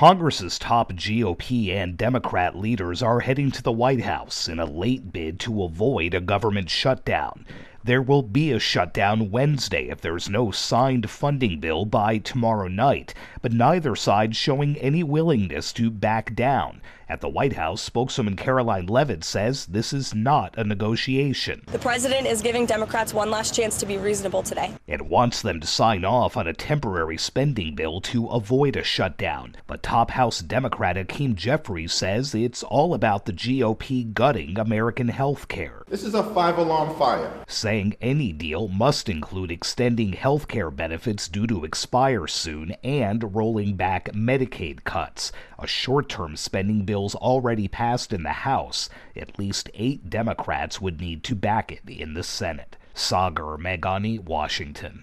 Congress's top GOP and Democrat leaders are heading to the White House in a late bid to avoid a government shutdown. There will be a shutdown Wednesday if there's no signed funding bill by tomorrow night, but neither side showing any willingness to back down. At the White House, spokeswoman Karoline Leavitt says this is not a negotiation. The president is giving Democrats one last chance to be reasonable today. And wants them to sign off on a temporary spending bill to avoid a shutdown. But top House Democrat Hakeem Jeffries says it's all about the GOP gutting American health care. This is a five-alarm fire. Saying any deal must include extending health care benefits due to expire soon and rolling back Medicaid cuts. A short-term spending bill's already passed in the House. At least 8 Democrats would need to back it in the Senate. Sagar Meghani, Washington.